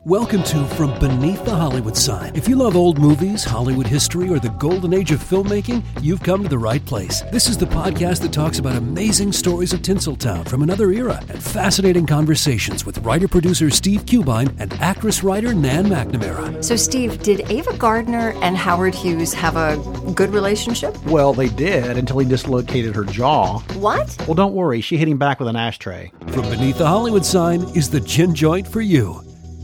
Welcome to From Beneath the Hollywood Sign. If you love old movies, Hollywood history, or the golden age of filmmaking, you've come to the right place. This is the podcast that talks about amazing stories of Tinseltown from another era and fascinating conversations with writer-producer Steve Cubine and actress-writer Nan McNamara. So, Steve, did Ava Gardner and Howard Hughes have a good relationship? Well, they did until he dislocated her jaw. What? Well, don't worry. She hit him back with an ashtray. From Beneath the Hollywood Sign is the gin joint for you.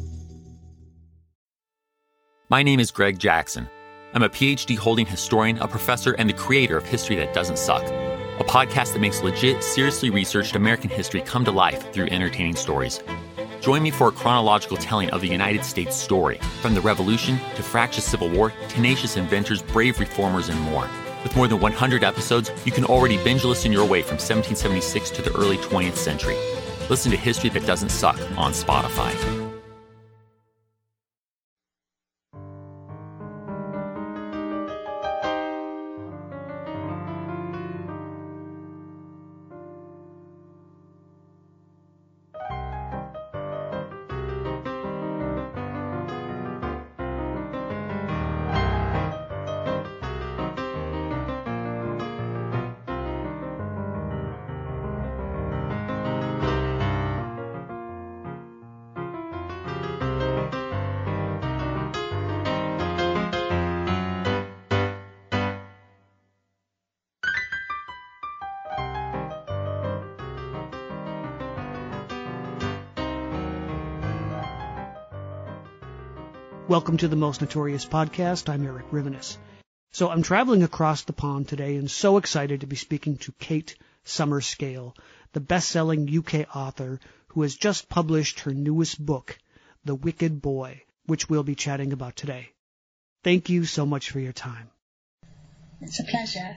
My name is Greg Jackson. I'm a PhD-holding historian, a professor, and the creator of History That Doesn't Suck, a podcast that makes legit, seriously researched American history come to life through entertaining stories. Join me for a chronological telling of the United States story, from the Revolution to fractious Civil War, tenacious inventors, brave reformers, and more. With more than 100 episodes, you can already binge listen your way from 1776 to the early 20th century. Listen to History That Doesn't Suck on Spotify. Welcome to the Most Notorious Podcast. I'm Eric Rivenes. So I'm traveling across the pond today and so excited to be speaking to Kate Summerscale, the best-selling UK author who has just published her newest book, The Wicked Boy, which we'll be chatting about today. Thank you so much for your time. It's a pleasure.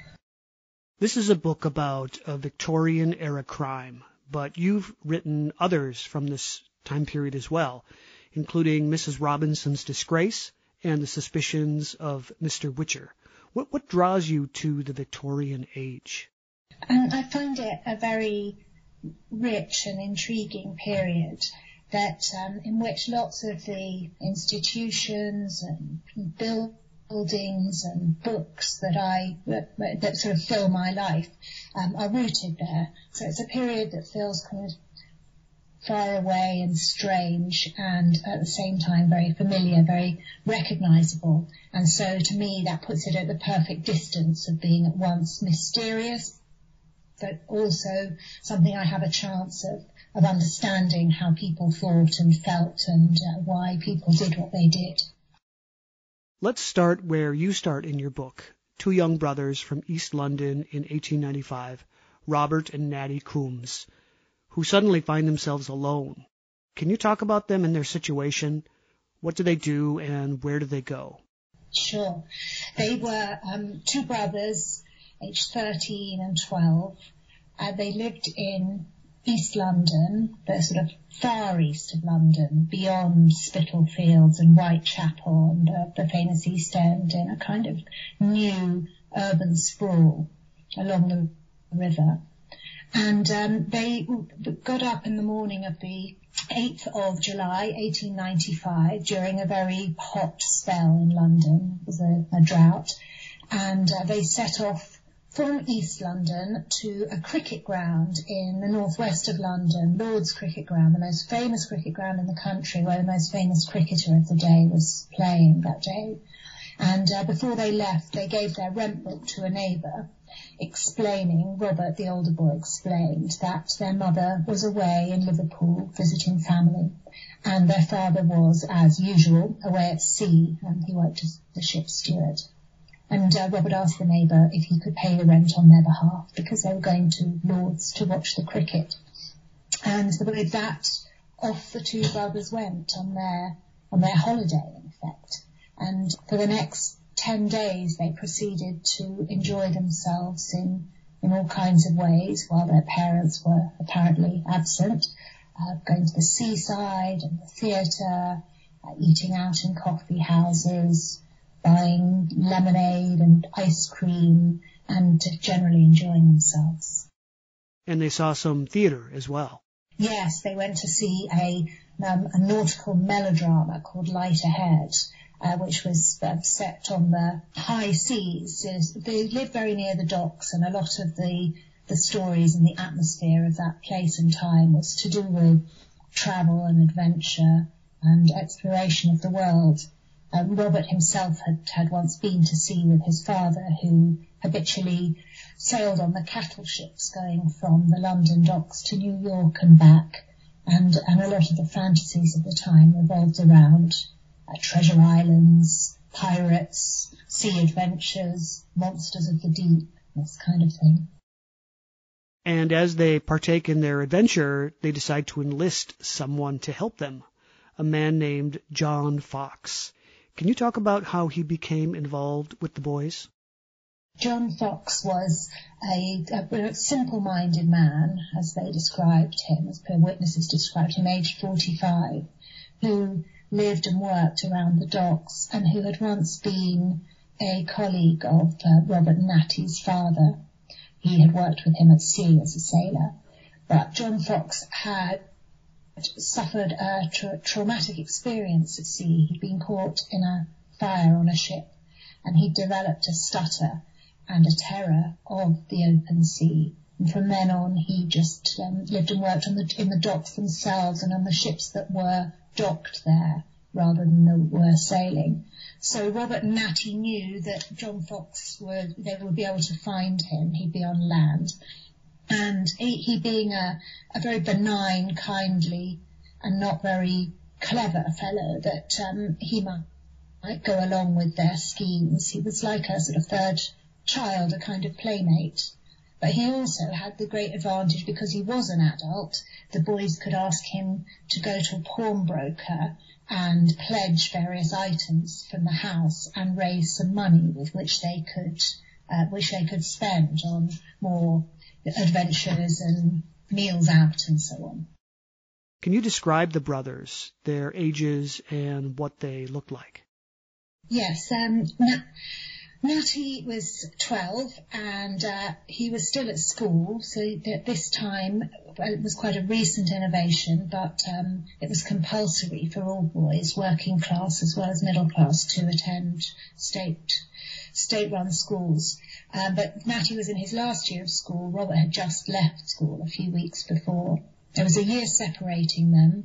This is a book about a Victorian-era crime, but you've written others from this time period as well, including Mrs. Robinson's Disgrace and the Suspicions of Mr. Witcher. What draws you to the Victorian age? I find it a very rich and intriguing period that in which lots of the institutions and buildings and books that sort of fill my life are rooted there. So it's a period that feels kind of far away and strange, and at the same time very familiar, very recognizable. And so to me that puts it at the perfect distance of being at once mysterious, but also something I have a chance of understanding how people thought and felt and why people did what they did. Let's start where you start in your book. Two young brothers from East London in 1895, Robert and Natty Coombs, who suddenly find themselves alone. Can you talk about them and their situation? What do they do and where do they go? Sure. They were two brothers, aged 13 and 12. They lived in East London, the sort of far east of London, beyond Spitalfields and Whitechapel and the famous East End, in a kind of new urban sprawl along the river. And they got up in the morning of the 8th of July, 1895, during a very hot spell in London. It was a drought. And they set off from East London to a cricket ground in the northwest of London, Lord's Cricket Ground, the most famous cricket ground in the country, where the most famous cricketer of the day was playing that day. And before they left, they gave their rent book to a neighbour, explaining, Robert, the older boy, explained that their mother was away in Liverpool visiting family, and their father was, as usual, away at sea, and he worked as the ship's steward. And Robert asked the neighbour if he could pay the rent on their behalf, because they were going to Lord's to watch the cricket. And with that, off the two brothers went on their holiday, in effect. And for the next 10 days they proceeded to enjoy themselves in all kinds of ways while their parents were apparently absent, going to the seaside and the theatre, eating out in coffee houses, buying lemonade and ice cream, and generally enjoying themselves. And they saw some theatre as well. Yes, they went to see a a nautical melodrama called Light Ahead, which was set on the high seas. They lived very near the docks, and a lot of the stories and the atmosphere of that place and time was to do with travel and adventure and exploration of the world. Robert himself had once been to sea with his father, who habitually sailed on the cattle ships going from the London docks to New York and back, and a lot of the fantasies of the time revolved around treasure islands, pirates, sea adventures, monsters of the deep, this kind of thing. And as they partake in their adventure, they decide to enlist someone to help them, a man named John Fox. Can you talk about how he became involved with the boys? John Fox was a simple-minded man, as they described him, as per witnesses described him, aged 45, who lived and worked around the docks and who had once been a colleague of Robert Natty's father. He had worked with him at sea as a sailor. But John Fox had suffered a traumatic experience at sea. He'd been caught in a fire on a ship, and he developed a stutter and a terror of the open sea. And from then on, he just lived and worked in the docks themselves and on the ships that were docked there rather than that were sailing. So Robert and Natty knew that John Fox they would be able to find him. He'd be on land. And he being a very benign, kindly, and not very clever fellow, that he might go along with their schemes. He was like a sort of third child, a kind of playmate. But he also had the great advantage, because he was an adult, the boys could ask him to go to a pawnbroker and pledge various items from the house and raise some money with which they could spend on more adventures and meals out and so on. Can you describe the brothers, their ages, and what they looked like? Yes, Natty was 12 and he was still at school, so at this time it was quite a recent innovation, but it was compulsory for all boys, working class as well as middle class, to attend state-run schools. But Natty was in his last year of school. Robert had just left school a few weeks before. There was a year separating them.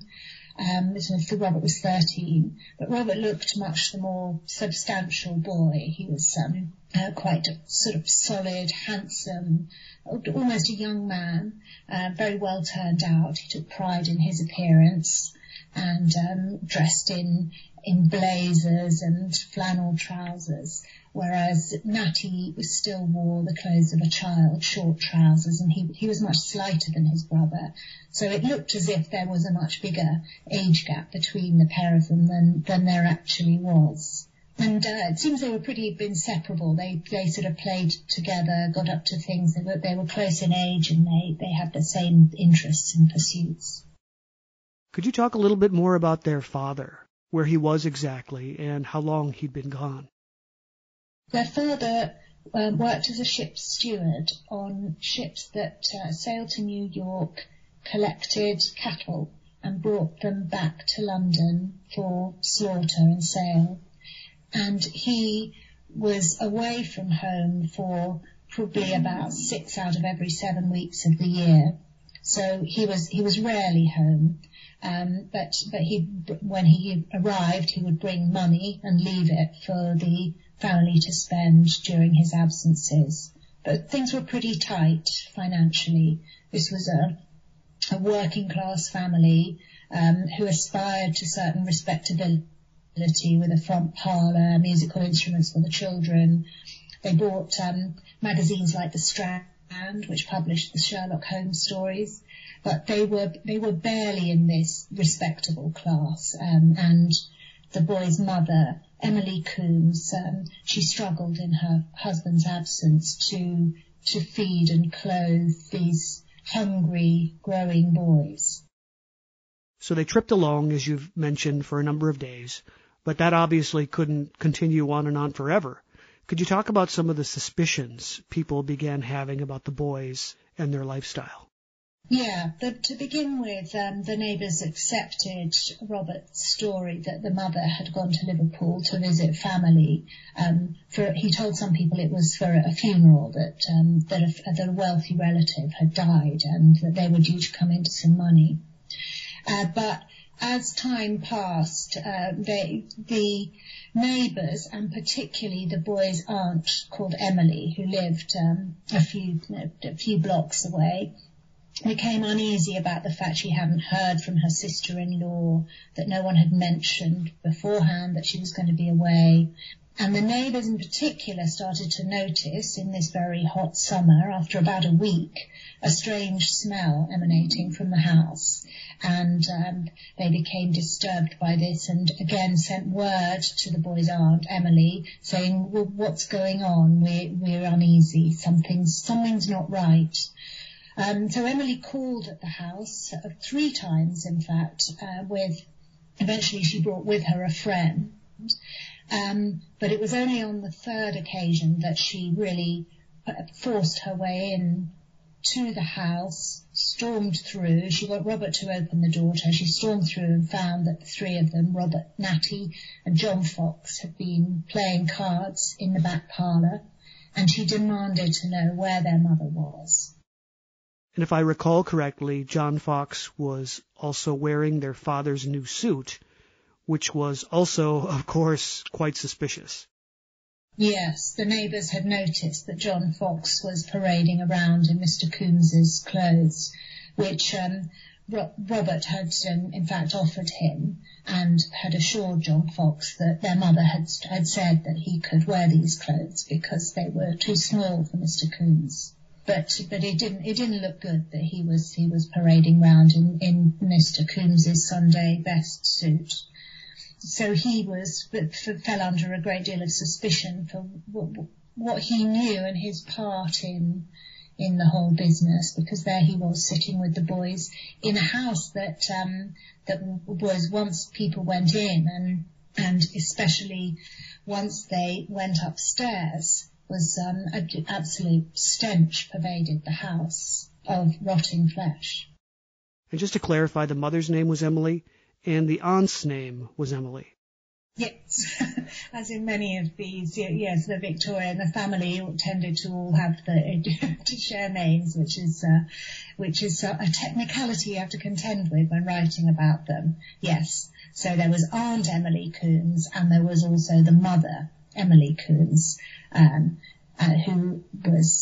Robert was 13, but Robert looked much the more substantial boy. He was quite sort of solid, handsome, almost a young man, very well turned out. He took pride in his appearance and dressed in blazers and flannel trousers, whereas Natty still wore the clothes of a child, short trousers, and he was much slighter than his brother. So it looked as if there was a much bigger age gap between the pair of them than there actually was. And it seems they were pretty inseparable. They sort of played together, got up to things. They were close in age, and they had the same interests and pursuits. Could you talk a little bit more about their father, where he was exactly, and how long he'd been gone? Their father worked as a ship's steward on ships that sailed to New York, collected cattle, and brought them back to London for slaughter and sale. And he was away from home for probably about 6 out of every 7 weeks of the year. So he was rarely home. But when he arrived, he would bring money and leave it for the family to spend during his absences. But things were pretty tight financially. This was a working class family who aspired to certain respectability, with a front parlour, musical instruments for the children. They bought magazines like The Strand, which published the Sherlock Holmes stories. But they were barely in this respectable class, and the boy's mother, Emily Coombs, she struggled in her husband's absence to feed and clothe these hungry, growing boys. So they tripped along, as you've mentioned, for a number of days, but that obviously couldn't continue on and on forever. Could you talk about some of the suspicions people began having about the boys and their lifestyle? Yeah, to begin with, the neighbours accepted Robert's story that the mother had gone to Liverpool to visit family. He told some people it was for a funeral, that a wealthy relative had died and that they were due to come into some money. But as time passed, the neighbours, and particularly the boy's aunt called Emily, who lived a few blocks away, became uneasy about the fact she hadn't heard from her sister-in-law, that no one had mentioned beforehand that she was going to be away. And the neighbours in particular started to notice in this very hot summer, after about a week, a strange smell emanating from the house. And they became disturbed by this and again sent word to the boy's aunt, Emily, saying, well, what's going on? We're uneasy. Something's not right. So Emily called at the house 3 times, in fact, eventually she brought with her a friend. But it was only on the 3rd occasion that she really forced her way in to the house, stormed through. She got Robert to open the door to her. She stormed through and found that the 3 of them, Robert, Natty and John Fox, had been playing cards in the back parlour, and she demanded to know where their mother was. And if I recall correctly, John Fox was also wearing their father's new suit, which was also, of course, quite suspicious. Yes, the neighbours had noticed that John Fox was parading around in Mr. Coombs's clothes, which Robert had in fact offered him, and had assured John Fox that their mother had said that he could wear these clothes because they were too small for Mr. Coombs. But it didn't look good that he was parading round in Mr. Coombs's Sunday best suit. So he fell under a great deal of suspicion for what he knew and his part in the whole business, because there he was sitting with the boys in a house that was, once people went in and especially once they went upstairs, was an absolute stench pervaded the house of rotting flesh. And just to clarify, the mother's name was Emily, and the aunt's name was Emily. Yes, as in many of these, yes, the Victorian, the family tended to all have to share names, which is a technicality you have to contend with when writing about them. Yes, so there was Aunt Emily Coombs, and there was also the mother, Emily Coombs, who was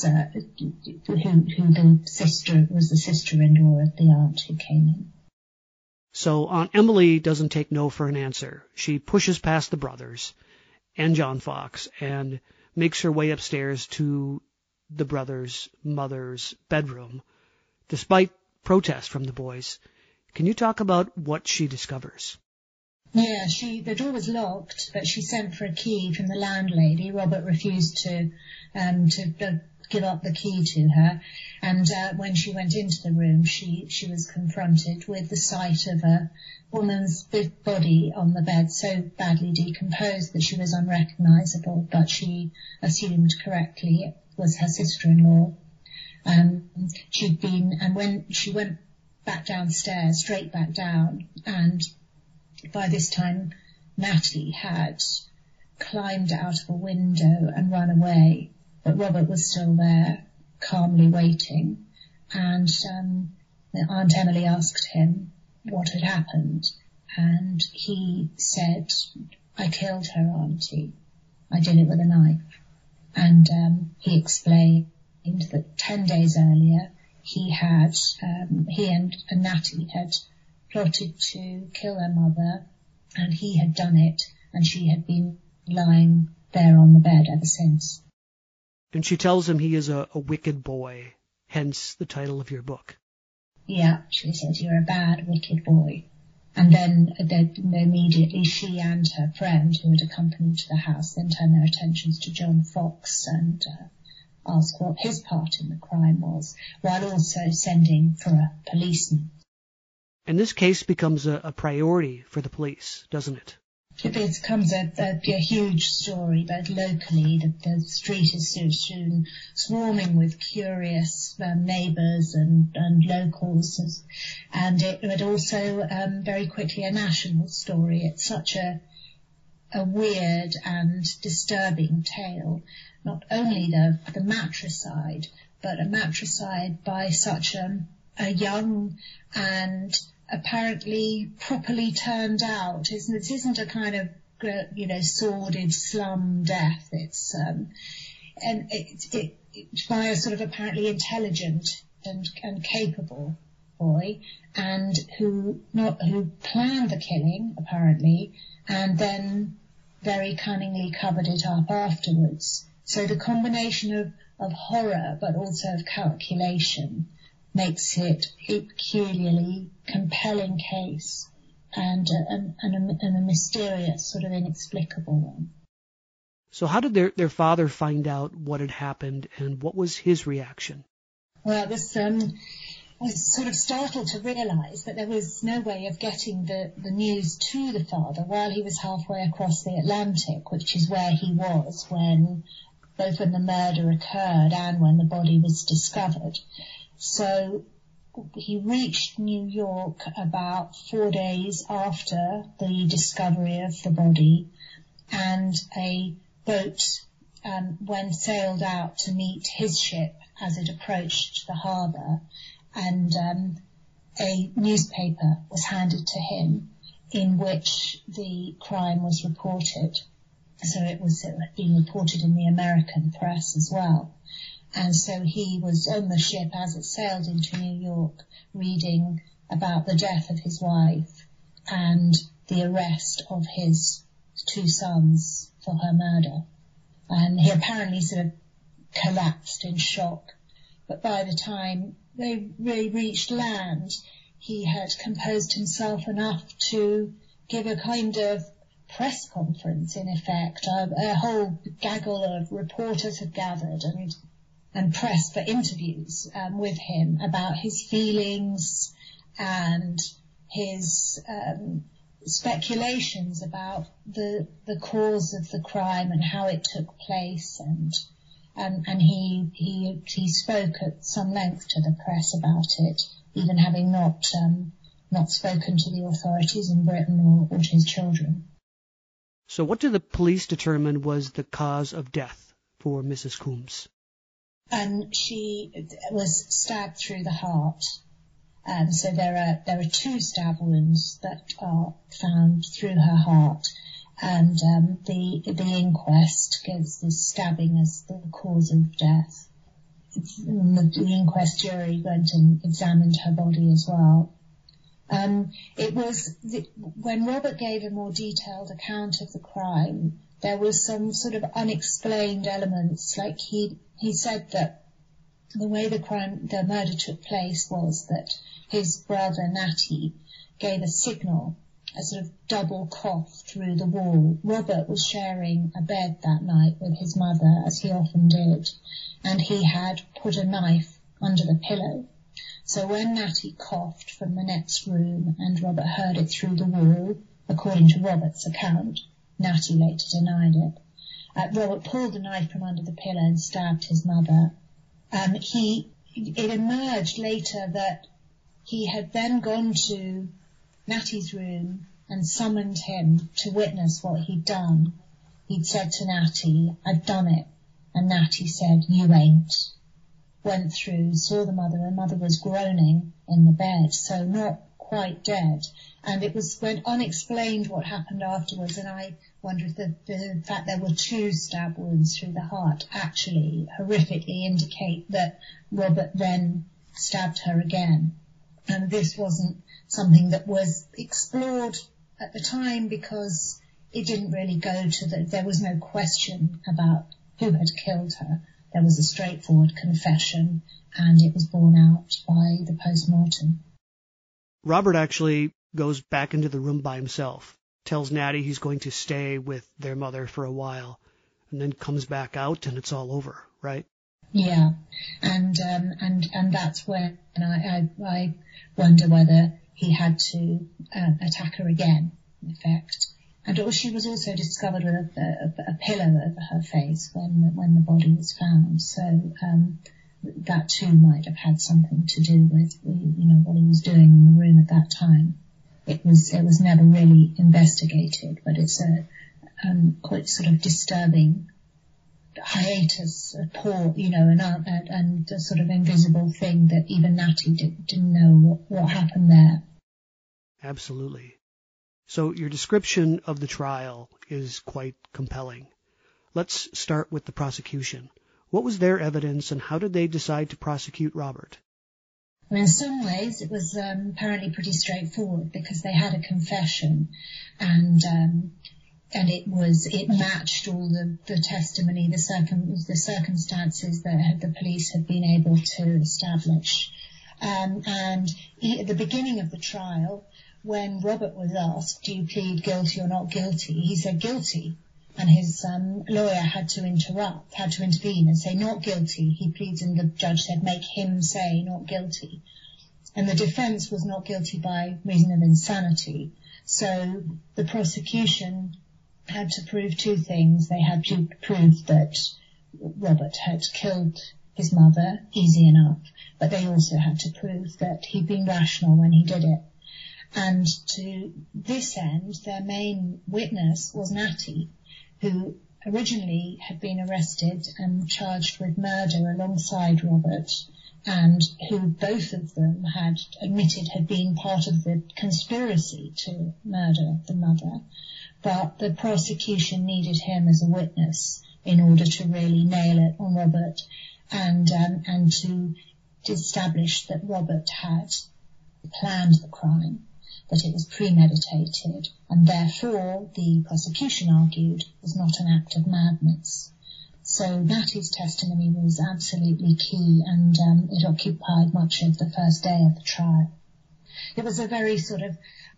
the sister-in-law of the aunt who came in. So Aunt Emily doesn't take no for an answer. She pushes past the brothers and John Fox and makes her way upstairs to the brothers' mother's bedroom, despite protest from the boys. Can you talk about what she discovers? Yeah, the door was locked, but she sent for a key from the landlady. Robert refused to give up the key to her, and when she went into the room, she was confronted with the sight of a woman's body on the bed, so badly decomposed that she was unrecognisable, but she assumed correctly it was her sister-in-law. And when she went back downstairs, straight back down, and by this time Natty had climbed out of a window and run away, but Robert was still there, calmly waiting, and Aunt Emily asked him what had happened, and he said, "I killed her, Auntie. I did it with a knife." And he explained that 10 days earlier he and Natty had plotted to kill her mother, and he had done it, and she had been lying there on the bed ever since. And she tells him he is a wicked boy, hence the title of your book. Yeah, she says, "You're a bad, wicked boy." And then immediately she and her friend, who had accompanied to the house, then turned their attentions to John Fox and asked what his part in the crime was, while also sending for a policeman. And this case becomes a priority for the police, doesn't it? It becomes a huge story, both locally. The street is soon swarming with curious neighbours and locals, and it also very quickly a national story. It's such a weird and disturbing tale. Not only the matricide, but a matricide by such a young and apparently properly turned out. It isn't a kind of, sordid slum death. It's by a sort of apparently intelligent and capable boy, and who planned the killing apparently, and then very cunningly covered it up afterwards. So the combination of horror but also of calculation makes it a peculiarly compelling case and a mysterious, sort of inexplicable one. So how did their father find out what had happened, and what was his reaction? Well, this was sort of startled to realise that there was no way of getting the news to the father while he was halfway across the Atlantic, which is where he was both when the murder occurred and when the body was discovered. So he reached New York about 4 days after the discovery of the body, and a boat sailed out to meet his ship as it approached the harbour, and a newspaper was handed to him in which the crime was reported. So it had been reported in the American press as well. And so he was on the ship as it sailed into New York, reading about the death of his wife and the arrest of his 2 sons for her murder. And he apparently sort of collapsed in shock. But by the time they really reached land, he had composed himself enough to give a kind of press conference, in effect. A whole gaggle of reporters had gathered and pressed for interviews with him about his feelings and his speculations about the cause of the crime and how it took place, and he spoke at some length to the press about it, even having not spoken to the authorities in Britain or to his children. So what did the police determine was the cause of death for Mrs. Coombs? She was stabbed through the heart. So there are 2 stab wounds that are found through her heart, and the inquest gives this stabbing as the cause of death. The inquest jury went and examined her body as well. It was when Robert gave a more detailed account of the crime, there was some sort of unexplained elements. Like he said that the way the murder took place was that his brother Natty gave a signal, a sort of double cough through the wall. Robert was sharing a bed that night with his mother, as he often did, and he had put a knife under the pillow. So when Natty coughed from the next room and Robert heard it through the wall, according to Robert's account, Natty later denied it, Robert pulled the knife from under the pillow and stabbed his mother. It emerged later that he had then gone to Natty's room and summoned him to witness what he'd done. He'd said to Natty, "I've done it." And Natty said, "You ain't." Went through, saw the mother, and mother was groaning in the bed, so not quite dead. And it went unexplained what happened afterwards, and I wonder if the fact there were 2 stab wounds through the heart actually horrifically indicate that Robert then stabbed her again. And this wasn't something that was explored at the time because it didn't really go to there was no question about who had killed her. There was a straightforward confession, and it was borne out by the post-mortem. Robert actually goes back into the room by himself, tells Natty he's going to stay with their mother for a while, and then comes back out and it's all over, right? Yeah, and that's when I wonder whether he had to attack her again, in effect. And she was also discovered with a pillow over her face when the body was found. So that too might have had something to do with, what he was doing in the room at that time. It was never really investigated, but it's a quite sort of disturbing hiatus, a poor, and a sort of invisible thing that even Natty didn't know what happened there. Absolutely. So your description of the trial is quite compelling. Let's start with the prosecution. What was their evidence, and how did they decide to prosecute Robert? Well, in some ways, it was apparently pretty straightforward, because they had a confession, and it matched all the testimony, the circumstances that the police had been able to establish. And at the beginning of the trial, when Robert was asked, "Do you plead guilty or not guilty?" he said guilty, and his lawyer had to intervene and say not guilty. He pleads, and the judge said make him say not guilty. And the defence was not guilty by reason of insanity. So the prosecution had to prove two things. They had to prove that Robert had killed his mother, easy enough, but they also had to prove that he'd been rational when he did it. And to this end, their main witness was Natty, who originally had been arrested and charged with murder alongside Robert, and who both of them had admitted had been part of the conspiracy to murder the mother. But the prosecution needed him as a witness in order to really nail it on Robert, and to establish that Robert had planned the crime, that it was premeditated, and therefore the prosecution argued was not an act of madness. So Natty's testimony was absolutely key, and it occupied much of the first day of the trial. It was a very sort of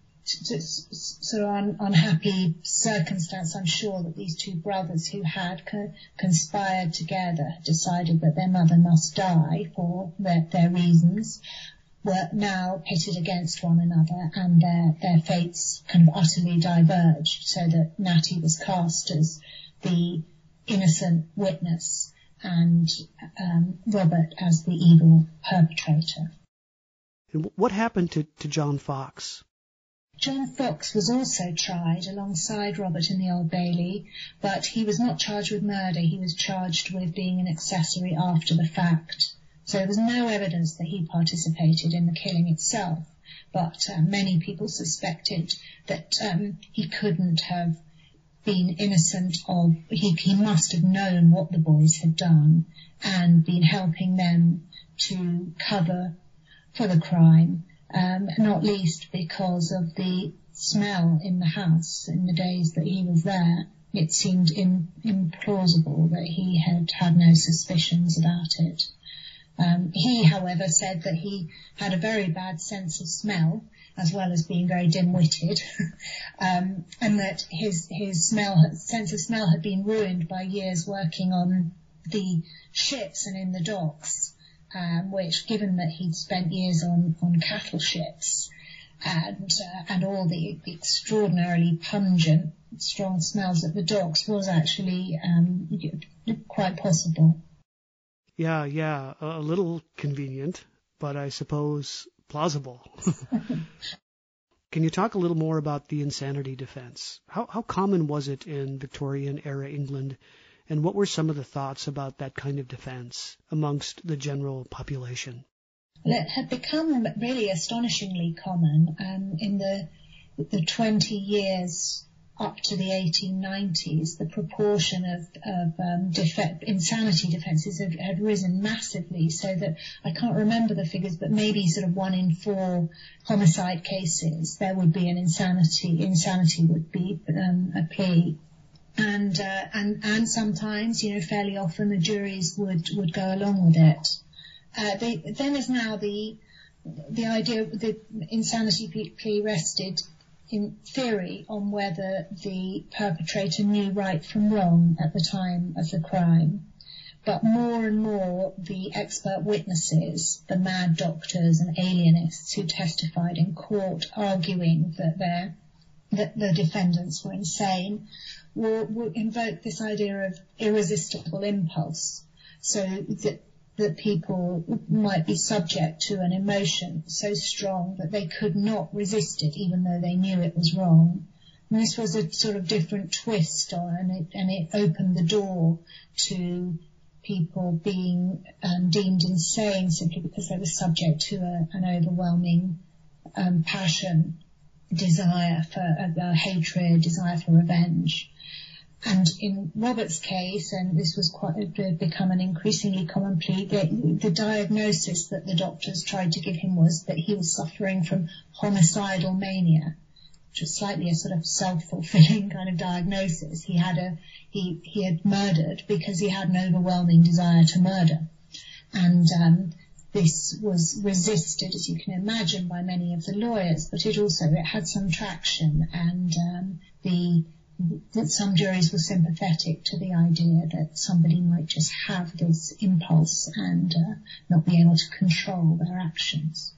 unhappy circumstance, I'm sure, that these two brothers who had conspired together, decided that their mother must die for their reasons, were now pitted against one another, and their fates kind of utterly diverged, so that Natty was cast as the innocent witness and Robert as the evil perpetrator. And what happened to John Fox? John Fox was also tried alongside Robert in the Old Bailey, but he was not charged with murder. He was charged with being an accessory after the fact. So there was no evidence that he participated in the killing itself, but many people suspected that he couldn't have been innocent of, he must have known what the boys had done and been helping them to cover for the crime, not least because of the smell in the house in the days that he was there. It seemed implausible that he had no suspicions about it. He, however, said that he had a very bad sense of smell, as well as being very dim-witted, and that his sense of smell had been ruined by years working on the ships and in the docks, which, given that he'd spent years on cattle ships and all the extraordinarily pungent, strong smells at the docks, was actually quite possible. Yeah, a little convenient, but I suppose plausible. Can you talk a little more about the insanity defense? How common was it in Victorian-era England, and what were some of the thoughts about that kind of defense amongst the general population? Well, it had become really astonishingly common in the 20 years up to the 1890s. The proportion of insanity defences had risen massively, so that I can't remember the figures, but maybe sort of 1 in 4 homicide cases there would be an insanity. Insanity would be a plea, and sometimes, fairly often the juries would go along with it. Then there's now the idea the insanity plea rested in theory on whether the perpetrator knew right from wrong at the time of the crime. But more and more the expert witnesses, the mad doctors and alienists who testified in court arguing that their that the defendants were insane, will invoke this idea of irresistible impulse, so that people might be subject to an emotion so strong that they could not resist it, even though they knew it was wrong. And this was a sort of different twist and it opened the door to people being deemed insane simply because they were subject to an overwhelming passion, desire for hatred, desire for revenge. And in Robert's case, and this was become an increasingly common plea, the diagnosis that the doctors tried to give him was that he was suffering from homicidal mania, which was slightly a sort of self-fulfilling kind of diagnosis. He had murdered because he had an overwhelming desire to murder. And this was resisted, as you can imagine, by many of the lawyers, but it had some traction, and that some juries were sympathetic to the idea that somebody might just have this impulse and not be able to control their actions.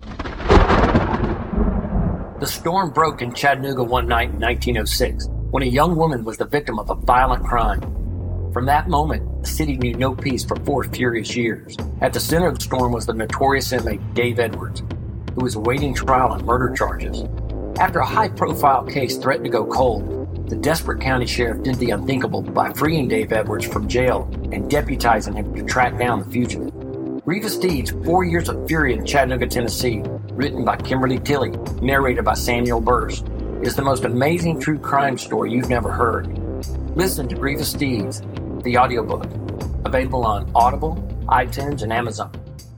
The storm broke in Chattanooga one night in 1906 when a young woman was the victim of a violent crime. From that moment, the city knew no peace for 4 furious years. At the center of the storm was the notorious inmate Dave Edwards, who was awaiting trial on murder charges. After a high-profile case threatened to go cold, the desperate county sheriff did the unthinkable by freeing Dave Edwards from jail and deputizing him to track down the fugitive. Grievous Deeds, 4 Years of Fury in Chattanooga, Tennessee, written by Kimberly Tilley, narrated by Samuel Burse, is the most amazing true crime story you've never heard. Listen to Grievous Deeds, the audiobook, available on Audible, iTunes, and Amazon.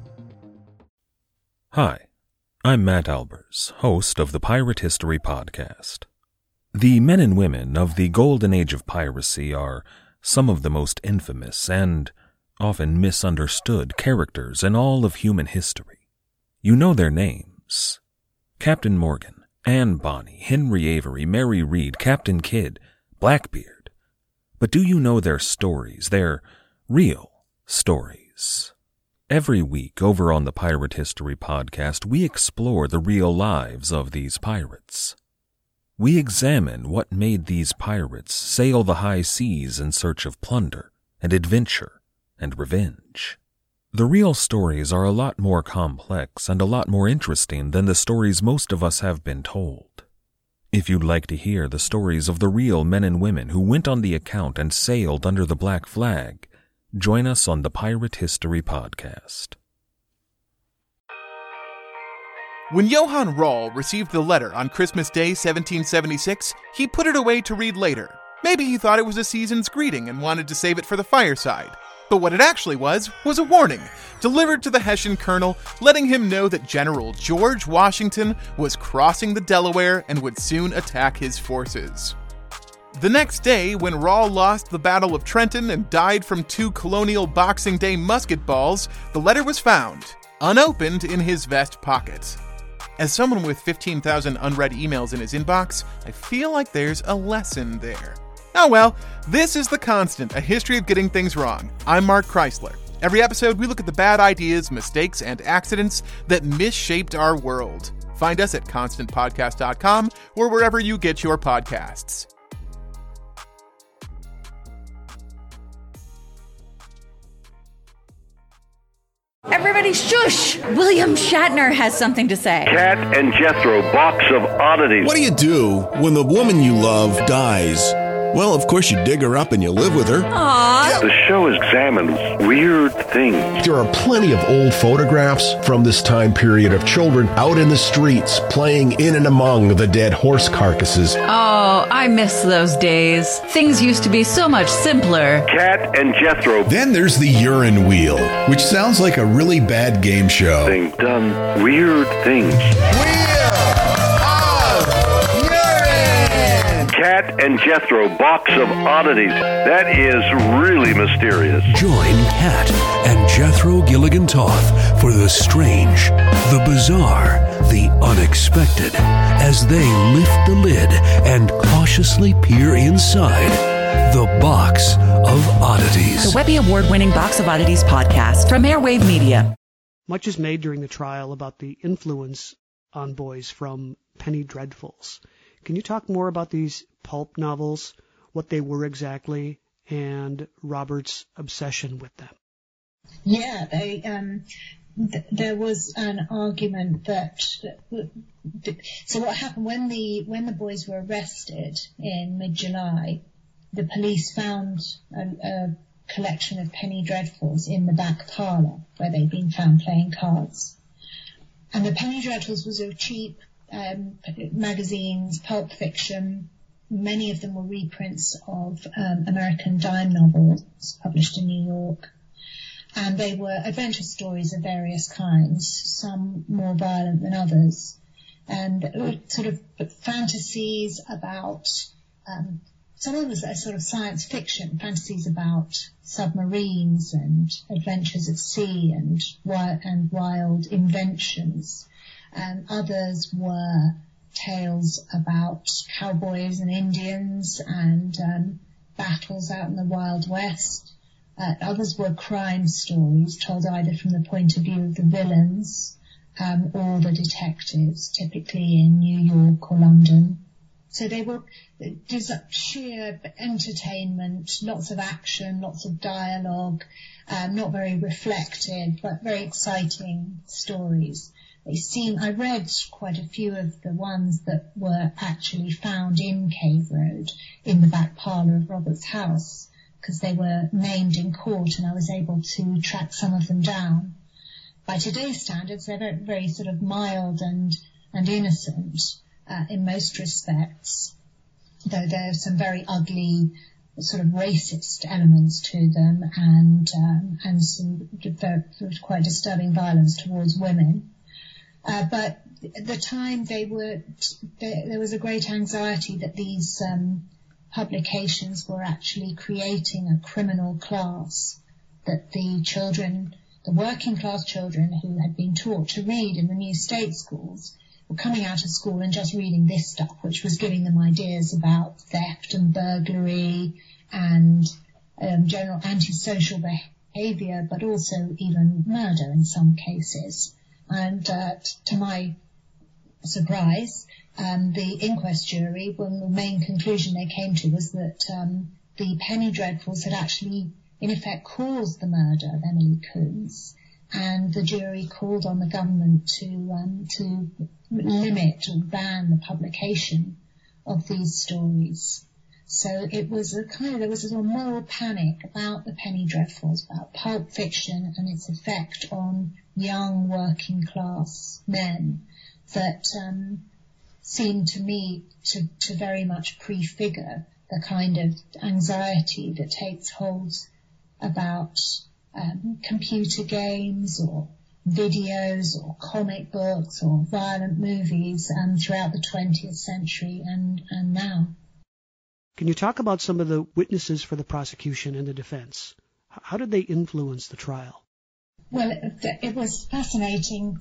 Hi, I'm Matt Albers, host of the Pirate History Podcast. The men and women of the golden age of piracy are some of the most infamous and often misunderstood characters in all of human history. You know their names: Captain Morgan, Anne Bonny, Henry Avery, Mary Read, Captain Kidd, Blackbeard. But do you know their stories, their real stories? Every week over on the Pirate History Podcast, we explore the real lives of these pirates. We examine what made these pirates sail the high seas in search of plunder and adventure and revenge. The real stories are a lot more complex and a lot more interesting than the stories most of us have been told. If you'd like to hear the stories of the real men and women who went on the account and sailed under the black flag, join us on the Pirate History Podcast. When Johann Rall received the letter on Christmas Day 1776, he put it away to read later. Maybe he thought it was a season's greeting and wanted to save it for the fireside. But what it actually was a warning, delivered to the Hessian colonel, letting him know that General George Washington was crossing the Delaware and would soon attack his forces. The next day, when Rall lost the Battle of Trenton and died from 2 colonial Boxing Day musket balls, the letter was found, unopened, in his vest pocket. As someone with 15,000 unread emails in his inbox, I feel like there's a lesson there. Oh well, this is The Constant, a history of getting things wrong. I'm Mark Chrysler. Every episode, we look at the bad ideas, mistakes, and accidents that misshaped our world. Find us at constantpodcast.com or wherever you get your podcasts. Everybody shush! William Shatner has something to say. Cat and Jethro, box of oddities. What do you do when the woman you love dies? Well, of course you dig her up and you live with her. Aww. The show examines weird things. There are plenty of old photographs from this time period of children out in the streets playing in and among the dead horse carcasses. Oh, I miss those days. Things used to be so much simpler. Cat and Jethro. Then there's the urine wheel, which sounds like a really bad game show. They've done weird things. Cat and Jethro, box of oddities. That is really mysterious. Join Cat and Jethro Gilligan Toth for the strange, the bizarre, the unexpected, as they lift the lid and cautiously peer inside the Box of Oddities. The Webby Award-winning Box of Oddities podcast from Airwave Media. Much is made during the trial about the influence on boys from Penny Dreadfuls. Can you talk more about these pulp novels, what they were exactly, and Robert's obsession with them? Yeah, there was an argument that. So what happened when the boys were arrested in mid-July? The police found a collection of penny dreadfuls in the back parlour where they'd been found playing cards. And the penny dreadfuls was a cheap magazines, pulp fiction. Many of them were reprints of American dime novels published in New York. And they were adventure stories of various kinds, some more violent than others. And sort of fantasies about, some of them was a sort of science fiction, fantasies about submarines and adventures at sea and wild inventions. And others were tales about cowboys and Indians and battles out in the Wild West. Others were crime stories told either from the point of view of the villains or the detectives, typically in New York or London. So they were sheer entertainment, lots of action, lots of dialogue, not very reflective, but very exciting stories. I read quite a few of the ones that were actually found in Cave Road, in the back parlour of Robert's house, because they were named in court and I was able to track some of them down. By today's standards, they're very, very sort of mild and innocent in most respects, though there are some very ugly sort of racist elements to them and some quite disturbing violence towards women. But at the time there was a great anxiety that these publications were actually creating a criminal class, that the working class children who had been taught to read in the new state schools were coming out of school and just reading this stuff, which was giving them ideas about theft and burglary and general antisocial behaviour, but also even murder in some cases. And to my surprise, the inquest jury, well, the main conclusion they came to was that the penny dreadfuls had actually, in effect, caused the murder of Emily Coons, and the jury called on the government to limit or ban the publication of these stories. So it was there was a sort of moral panic about the penny dreadfuls, about pulp fiction and its effect on young working class men that seemed to me to very much prefigure the kind of anxiety that takes hold about computer games or videos or comic books or violent movies throughout the 20th century and now. Can you talk about some of the witnesses for the prosecution and the defense? How did they influence the trial? Well, it was fascinating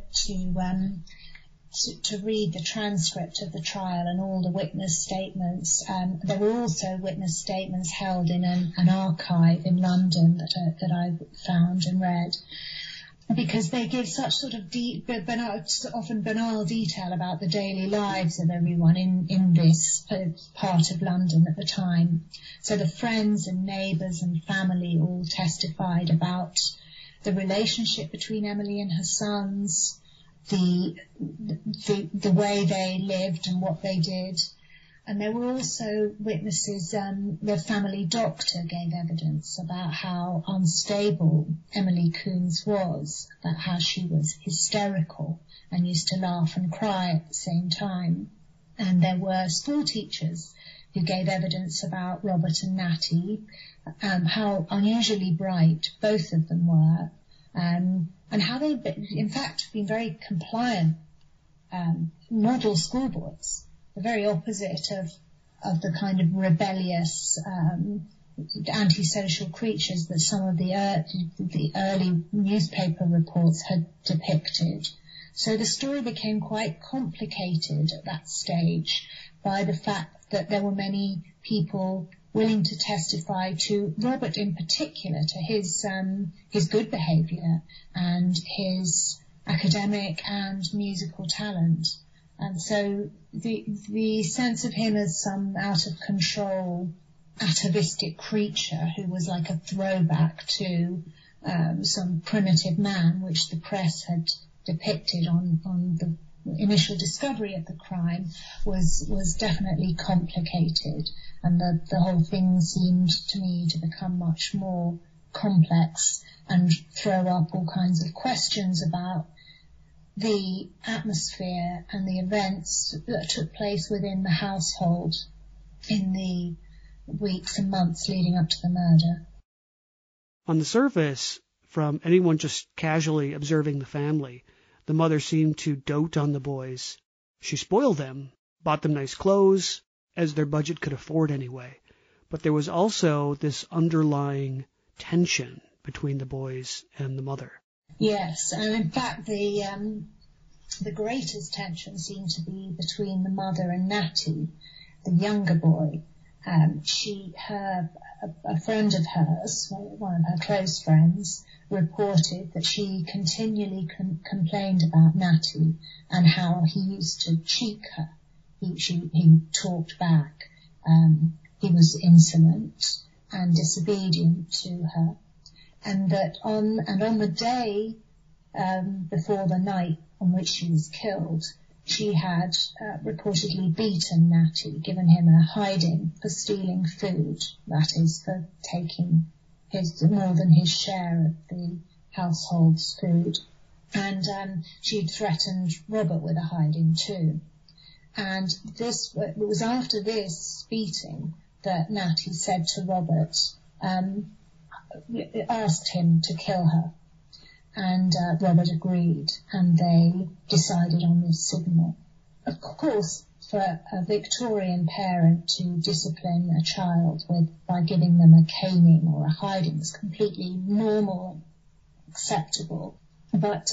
to read the transcript of the trial and all the witness statements. There were also witness statements held in an archive in London that I found and read, because they give such sort of often banal detail about the daily lives of everyone in this part of London at the time. So the friends and neighbours and family all testified about the relationship between Emily and her sons, the way they lived and what they did. And there were also witnesses, the family doctor gave evidence about how unstable Emily Coons was, about how she was hysterical and used to laugh and cry at the same time. And there were school teachers who gave evidence about Robert and Natty, how unusually bright both of them were, and how they, in fact, been very compliant model schoolboys, the very opposite of the kind of rebellious, antisocial creatures that some of the early newspaper reports had depicted. So the story became quite complicated at that stage by the fact that there were many people willing to testify to Robert in particular, to his good behaviour and his academic and musical talent. And so the sense of him as some out of control, atavistic creature who was like a throwback to some primitive man, which the press had depicted on the initial discovery of the crime, was definitely complicated, and the whole thing seemed to me to become much more complex and throw up all kinds of questions about the atmosphere and the events that took place within the household in the weeks and months leading up to the murder. On the surface, from anyone just casually observing the family, the mother seemed to dote on the boys. She spoiled them, bought them nice clothes, as their budget could afford anyway. But there was also this underlying tension between the boys and the mother. Yes, and in fact the greatest tension seemed to be between the mother and Natty, the younger boy. A friend of hers, one of her close friends, reported that she continually complained about Natty and how he used to cheek her. He talked back. He was insolent and disobedient to her, and that on the day before the night on which she was killed, she had reportedly beaten Natty, given him a hiding for stealing food, that is, for taking more than his share of the household's food. And she'd threatened Robert with a hiding too. And it was after this beating that Natty said to Robert, asked him to kill her. And Robert agreed, and they decided on this signal. Of course, for a Victorian parent to discipline a child by giving them a caning or a hiding is completely normal and acceptable. But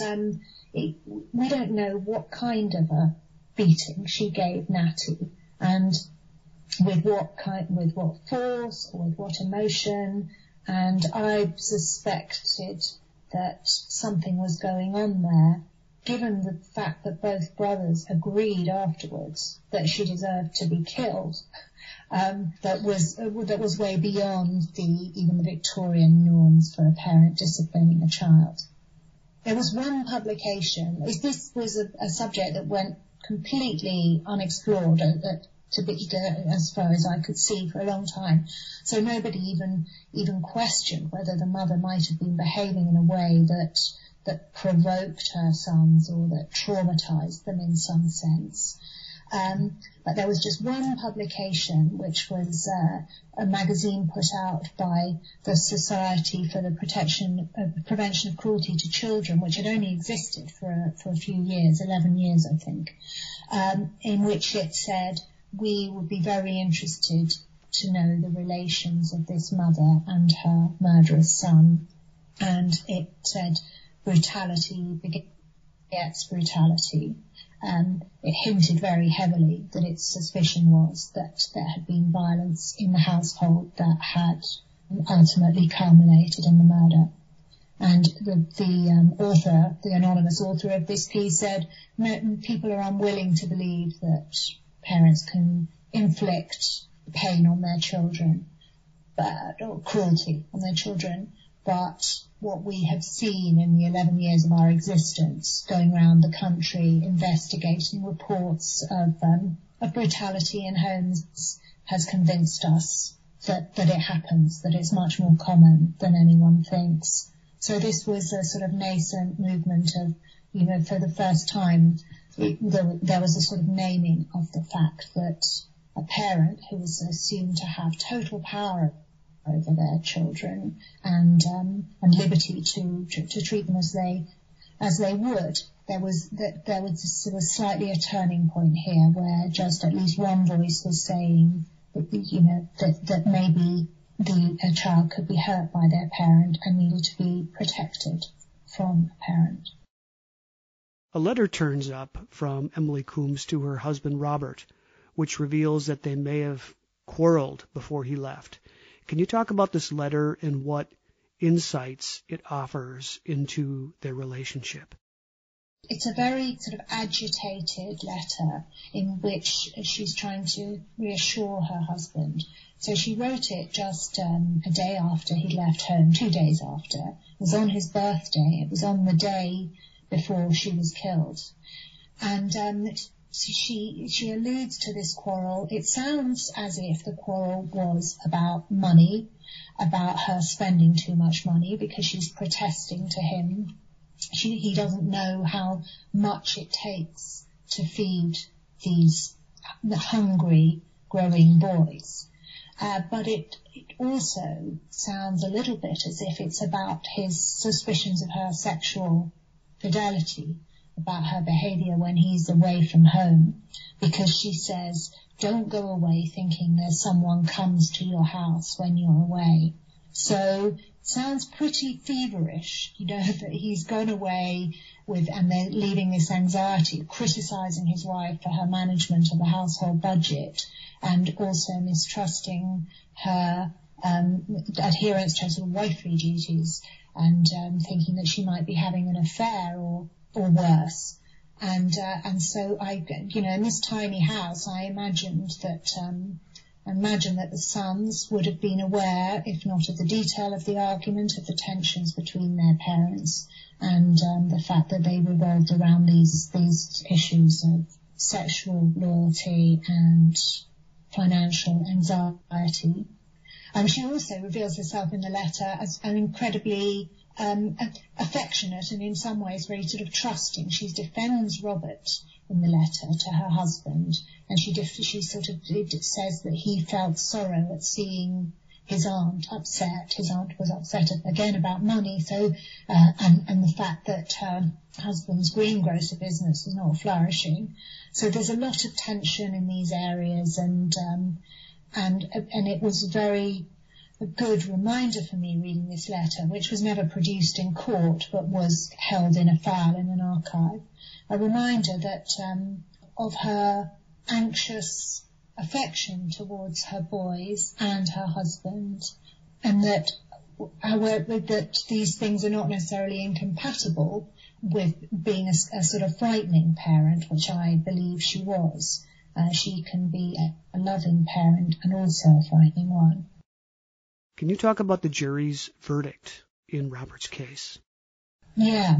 we don't know what kind of a beating she gave Natty, and with what force or with what emotion. And I suspected that something was going on there, given the fact that both brothers agreed afterwards that she deserved to be killed. That was way beyond even the Victorian norms for a parent disciplining a child. There was one publication. This was a subject that went completely unexplored, as far as I could see, for a long time. So nobody even questioned whether the mother might have been behaving in a way that provoked her sons or that traumatized them in some sense. But there was just one publication, which was a magazine put out by the Society for the Prevention of Cruelty to Children, which had only existed for a few years, 11 years I think, in which it said, we would be very interested to know the relations of this mother and her murderous son. And it said, brutality begets brutality. It hinted very heavily that its suspicion was that there had been violence in the household that had ultimately culminated in the murder. And the anonymous author of this piece said, no, people are unwilling to believe that parents can inflict pain on their children, or cruelty on their children. But what we have seen in the 11 years of our existence, going around the country, investigating reports of brutality in homes, has convinced us that it happens, that it's much more common than anyone thinks. So this was a sort of nascent movement of, for the first time, there was a sort of naming of the fact that a parent who was assumed to have total power over their children and liberty to treat them as they would. There was slightly a turning point here where just at least one voice was saying that maybe a child could be hurt by their parent and needed to be protected from a parent. A letter turns up from Emily Coombs to her husband Robert, which reveals that they may have quarreled before he left. Can you talk about this letter and what insights it offers into their relationship? it's a very sort of agitated letter in which she's trying to reassure her husband. So she wrote it just a day after he left home, 2 days after. It was on his birthday. It was on the day before she was killed. And she alludes to this quarrel. It sounds as if the quarrel was about money, about her spending too much money because she's protesting to him. He doesn't know how much it takes to feed these hungry, growing boys. But it also sounds a little bit as if it's about his suspicions of her sexual fidelity, about her behaviour when he's away from home, because she says, don't go away thinking there's someone comes to your house when you're away. So it sounds pretty feverish, that he's gone away and they're leaving this anxiety, criticising his wife for her management of the household budget, and also mistrusting her adherence to her sort of wifely duties, and thinking that she might be having an affair or worse. And so in this tiny house, I imagined that the sons would have been aware, if not of the detail of the argument, of the tensions between their parents, and the fact that they revolved around these issues of sexual loyalty and financial anxiety. She also reveals herself in the letter as an incredibly affectionate and in some ways very sort of trusting. She defends Robert in the letter to her husband, and she sort of says that he felt sorrow at seeing his aunt upset. His aunt was upset again about money, so and the fact that her husband's greengrocer business was not flourishing. So there's a lot of tension in these areas, and it was a good reminder for me reading this letter, which was never produced in court but was held in a file in an archive. A reminder that of her anxious affection towards her boys and her husband, and that these things are not necessarily incompatible with being a sort of frightening parent, which I believe she was. She can be a loving parent and also a frightening one. Can you talk about the jury's verdict in Robert's case? Yeah,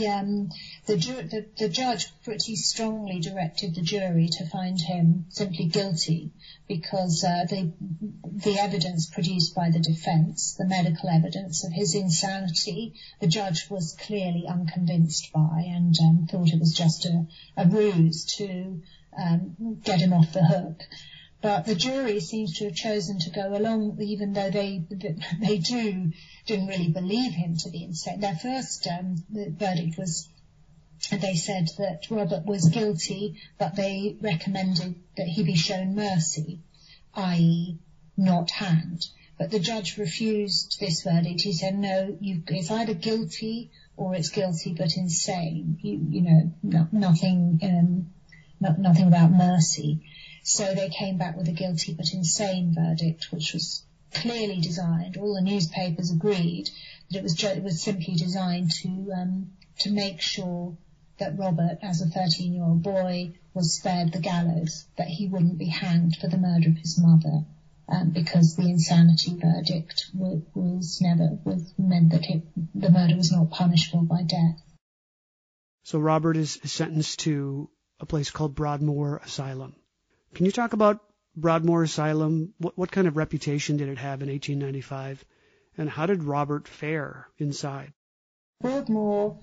the judge pretty strongly directed the jury to find him simply guilty because the evidence produced by the defence, the medical evidence of his insanity, the judge was clearly unconvinced by and thought it was just a ruse to get him off the hook. But the jury seems to have chosen to go along, even though they didn't really believe him to be insane. Their first verdict was, they said that Robert was guilty, but they recommended that he be shown mercy, i.e. not hanged. But the judge refused this verdict. He said, no, it's either guilty or it's guilty but insane. Nothing about mercy. So they came back with a guilty but insane verdict, which was clearly designed. All the newspapers agreed that it was simply designed to make sure that Robert, as a 13-year-old boy, was spared the gallows, that he wouldn't be hanged for the murder of his mother, because the insanity verdict meant that the murder was not punishable by death. So Robert is sentenced to a place called Broadmoor Asylum. Can you talk about Broadmoor Asylum? What kind of reputation did it have in 1895? And how did Robert fare inside? Broadmoor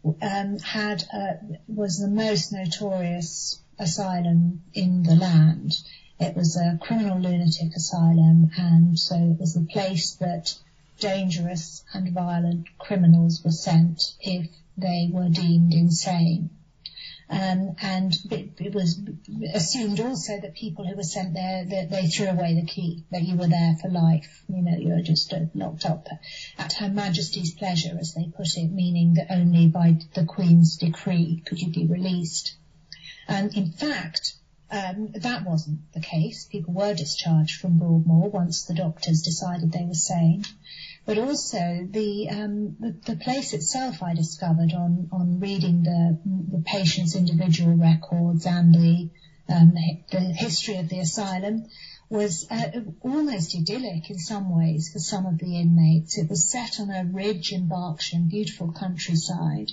was the most notorious asylum in the land. It was a criminal lunatic asylum, and so it was a place that dangerous and violent criminals were sent if they were deemed insane. And it was assumed also that people who were sent there, that they threw away the key, that you were there for life. You were just locked up at Her Majesty's pleasure, as they put it, meaning that only by the Queen's decree could you be released. And in fact, that wasn't the case. People were discharged from Broadmoor once the doctors decided they were sane. But also the place itself I discovered on reading the patient's individual records and the history of the asylum was almost idyllic in some ways for some of the inmates. It was set on a ridge in Berkshire, beautiful countryside.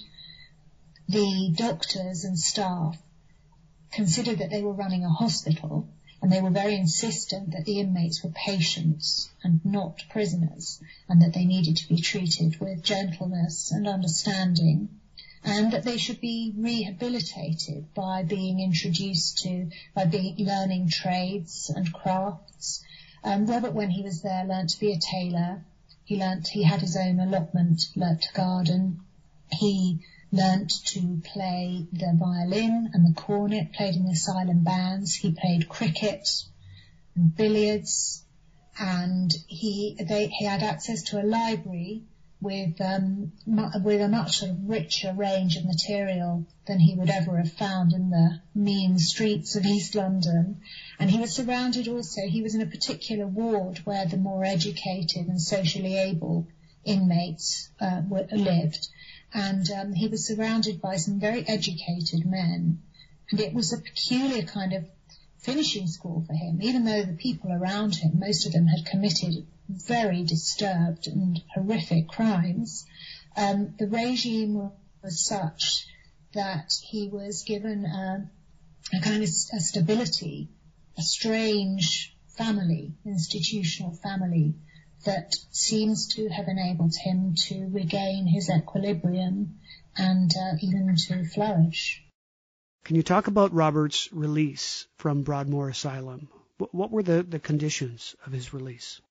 The doctors and staff considered that they were running a hospital, and they were very insistent that the inmates were patients and not prisoners, and that they needed to be treated with gentleness and understanding, and that they should be rehabilitated by being learning trades and crafts. Robert, when he was there, learnt to be a tailor. He had his own allotment, learnt to garden. He learnt to play the violin and the cornet, played in the asylum bands. He played cricket and billiards, and he had access to a library with a much sort of richer range of material than he would ever have found in the mean streets of East London. And he was surrounded also, he was in a particular ward where the more educated and socially able inmates lived. And he was surrounded by some very educated men. And it was a peculiar kind of finishing school for him, even though the people around him, most of them had committed very disturbed and horrific crimes. The regime was such that he was given a kind of a stability, a strange family, institutional family, that seems to have enabled him to regain his equilibrium and even to flourish. Can you talk about Robert's release from Broadmoor Asylum? What were the conditions of his release?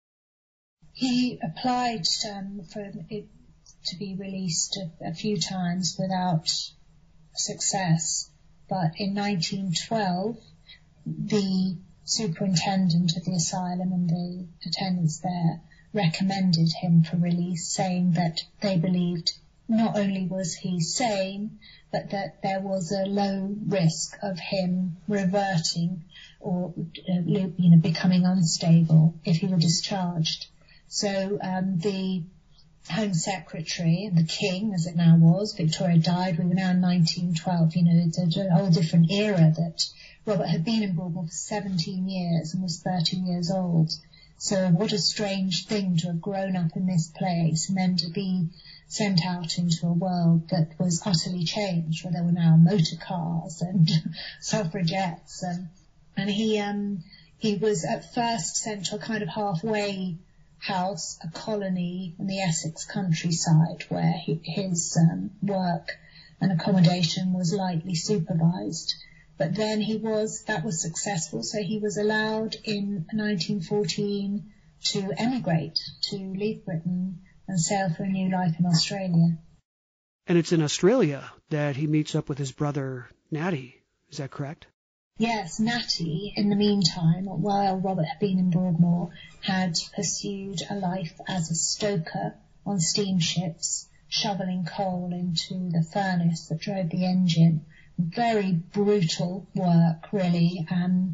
He applied for it to be released a few times without success, but in 1912 the superintendent of the asylum and the attendants there recommended him for release, saying that they believed not only was he sane, but that there was a low risk of him reverting or becoming unstable if he were discharged. So the Home Secretary and the King, as it now was, Victoria died, we were now in 1912, it's a whole different era, that Robert had been in Broadmoor for 17 years and was 30 years old. So what a strange thing to have grown up in this place and then to be sent out into a world that was utterly changed, where there were now motor cars and suffragettes. And he was at first sent to a kind of halfway house, a colony in the Essex countryside, where his work and accommodation was lightly supervised. But then that was successful, so he was allowed in 1914 to emigrate, to leave Britain and sail for a new life in Australia. And it's in Australia that he meets up with his brother Natty, is that correct? Yes, Natty, in the meantime, while Robert had been in Broadmoor, had pursued a life as a stoker on steamships, shoveling coal into the furnace that drove the engine. Very brutal work, really, and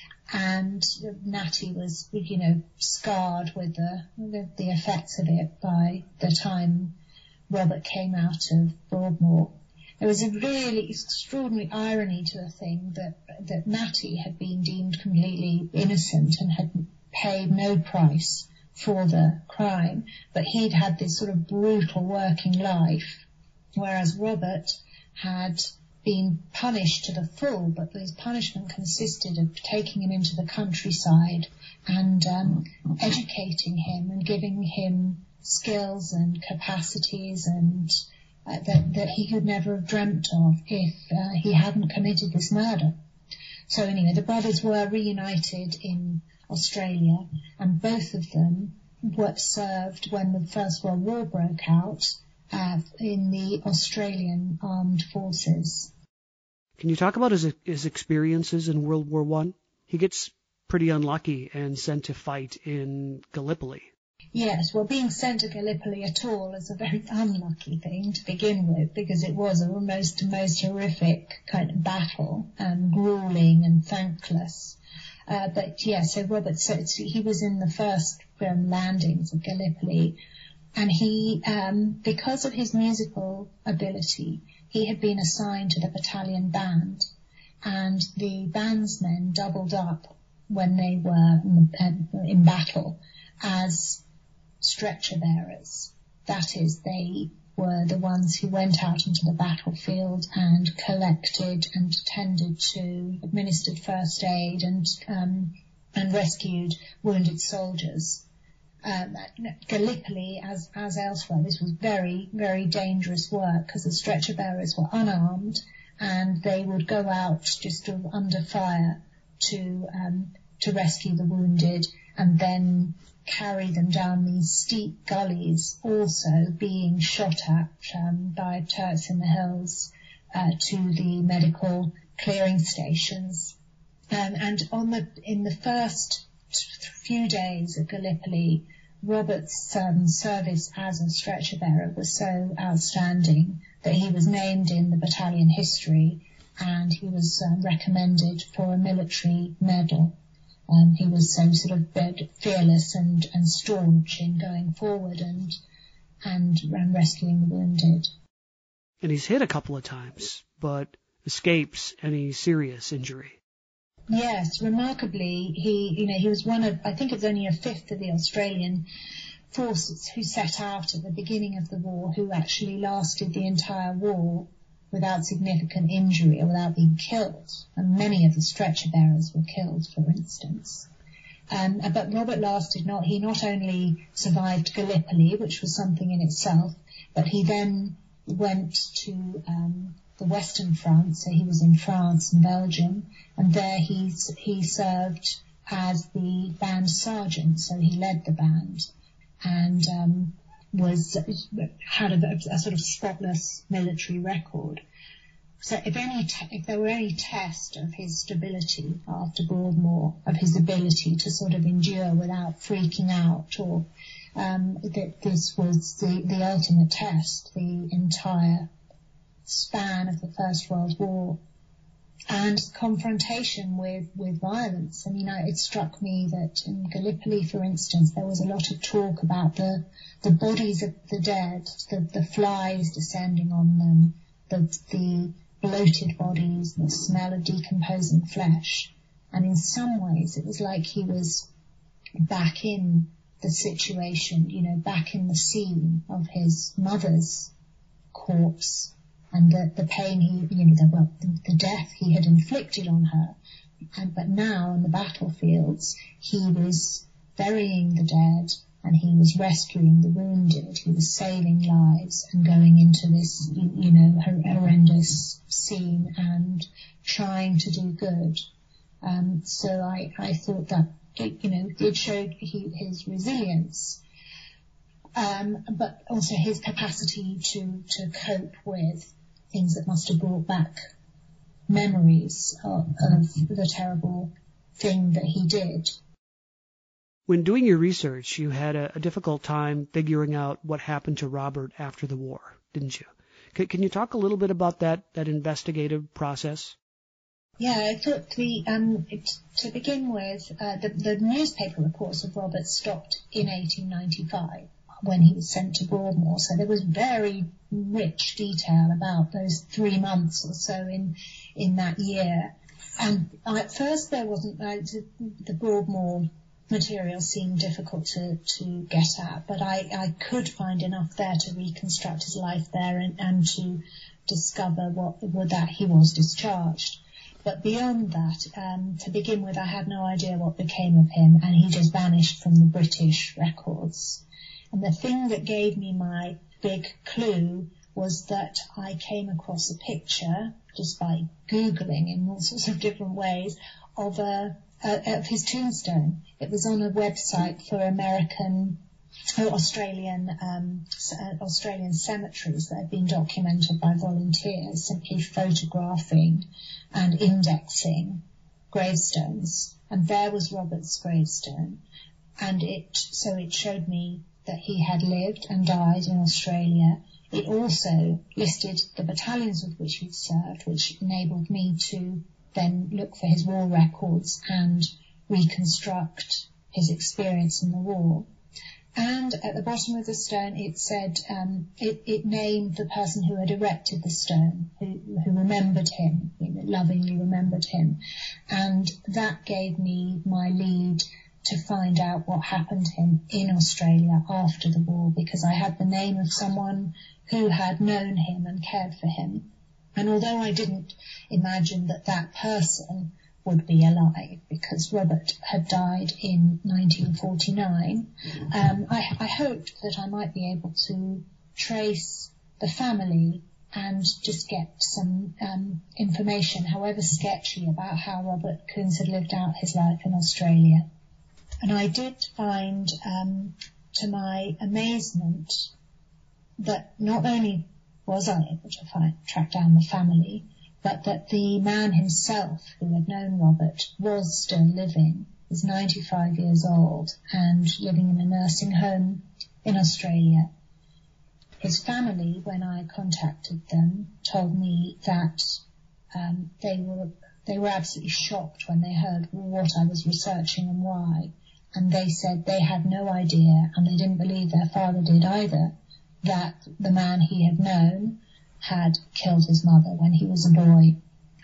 Natty was, scarred with the effects of it by the time Robert came out of Broadmoor. There was a really extraordinary irony to the thing that Natty had been deemed completely innocent and had paid no price for the crime, but he'd had this sort of brutal working life, whereas Robert had been punished to the full, but his punishment consisted of taking him into the countryside and educating him and giving him skills and capacities and that he could never have dreamt of if he hadn't committed this murder. So anyway, the brothers were reunited in Australia, and both of them were served when the First World War broke out in the Australian Armed Forces. Can you talk about his experiences in World War I? He gets pretty unlucky and sent to fight in Gallipoli. Yes, well, being sent to Gallipoli at all is a very unlucky thing to begin with, because it was a most horrific kind of battle, grueling and thankless. But yeah, so Robert, he was in the first landings of Gallipoli, And he, because of his musical ability, he had been assigned to the battalion band, and the bandsmen doubled up when they were in battle as stretcher bearers. That is, they were the ones who went out into the battlefield and collected and tended to, administered first aid and rescued wounded soldiers. At Gallipoli, as elsewhere, this was very, very dangerous work because the stretcher bearers were unarmed and they would go out just under fire to rescue the wounded and then carry them down these steep gullies, also being shot at by Turks in the hills to the medical clearing stations. And in the first few days at Gallipoli, Robert's service as a stretcher bearer was so outstanding that he was named in the battalion history, and he was recommended for a military medal. He was so sort of fearless and staunch in going forward and rescuing the wounded. And he's hit a couple of times, but escapes any serious injury. Yes, remarkably, he was one of, I think it was only a fifth of the Australian forces who set out at the beginning of the war who actually lasted the entire war without significant injury or without being killed. And many of the stretcher bearers were killed, for instance. But Robert lasted he not only survived Gallipoli, which was something in itself, but he then went to the Western Front, so he was in France and Belgium, and there he served as the band sergeant, so he led the band, and had a sort of spotless military record. So if there were any test of his stability after Broadmoor, of his ability to sort of endure without freaking out, or that this was the ultimate test, the entire span of the First World War and confrontation with violence. I mean, it struck me that in Gallipoli, for instance, there was a lot of talk about the bodies of the dead, the flies descending on them, the bloated bodies, the smell of decomposing flesh. And in some ways, it was like he was back in the situation, back in the scene of his mother's corpse, and the pain the death he had inflicted on her. But now in the battlefields, he was burying the dead and he was rescuing the wounded. He was saving lives and going into this, horrendous scene and trying to do good. So I thought that, it showed his resilience, but also his capacity to cope with things that must have brought back memories of the terrible thing that he did. When doing your research, you had a difficult time figuring out what happened to Robert after the war, didn't you? Can you talk a little bit about that investigative process? Yeah, I thought to begin with, the newspaper reports of Robert stopped in 1895 when he was sent to Broadmoor. So there was very rich detail about those 3 months or so in that year. And at first there wasn't, the Broadmoor material seemed difficult to get at, but I could find enough there to reconstruct his life there and to discover that he was discharged. But beyond that, to begin with, I had no idea what became of him, and he just vanished from the British records. And the thing that gave me my big clue was that I came across a picture, just by Googling in all sorts of different ways, of his tombstone. It was on a website for Australian cemeteries that had been documented by volunteers, simply photographing and indexing gravestones. And there was Robert's gravestone. And it showed me that he had lived and died in Australia. It also listed the battalions with which he'd served, which enabled me to then look for his war records and reconstruct his experience in the war. And at the bottom of the stone, it said, it named the person who had erected the stone, who remembered him, lovingly remembered him. And that gave me my lead to find out what happened to him in Australia after the war, because I had the name of someone who had known him and cared for him. And although I didn't imagine that that person would be alive, because Robert had died in 1949, I hoped that I might be able to trace the family and just get some information, however sketchy, about how Robert Koons had lived out his life in Australia. And I did find, to my amazement, that not only was I able to track down the family, but that the man himself who had known Robert was still living, was 95 years old and living in a nursing home in Australia. His family, when I contacted them, told me that they were absolutely shocked when they heard what I was researching and why. And they said they had no idea, and they didn't believe their father did either, that the man he had known had killed his mother when he was a boy.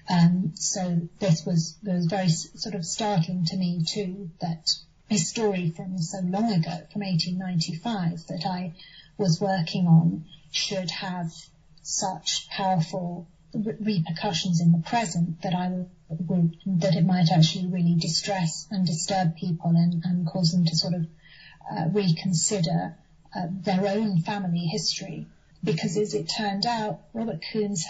So this was very sort of startling to me too, that a story from so long ago, from 1895, that I was working on should have such powerful repercussions in the present that that it might actually really distress and disturb people and cause them to sort of reconsider their own family history. Because as it turned out, Robert Koons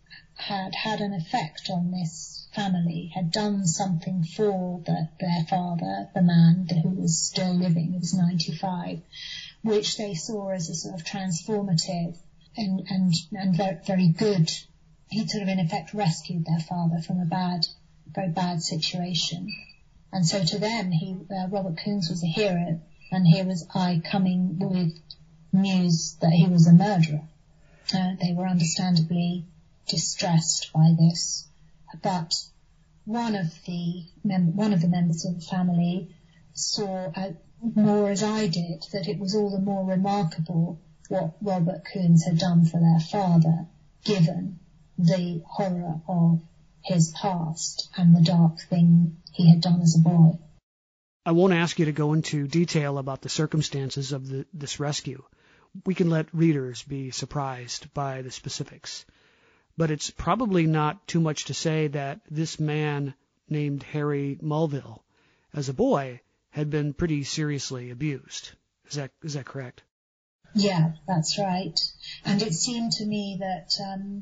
had an effect on this family, had done something for their father, the man who was still living, he was 95, which they saw as a sort of transformative and very good. He'd sort of in effect rescued their father from a very bad situation. And so to them, Robert Koons was a hero, and here was I coming with news that he was a murderer. They were understandably distressed by this, but one of the members of the family saw more as I did, that it was all the more remarkable what Robert Koons had done for their father, given the horror of his past and the dark thing he had done as a boy. I won't ask you to go into detail about the circumstances of this rescue. We can let readers be surprised by the specifics. But it's probably not too much to say that this man named Harry Mulville, as a boy, had been pretty seriously abused. Is that correct? Yeah, that's right. And it seemed to me that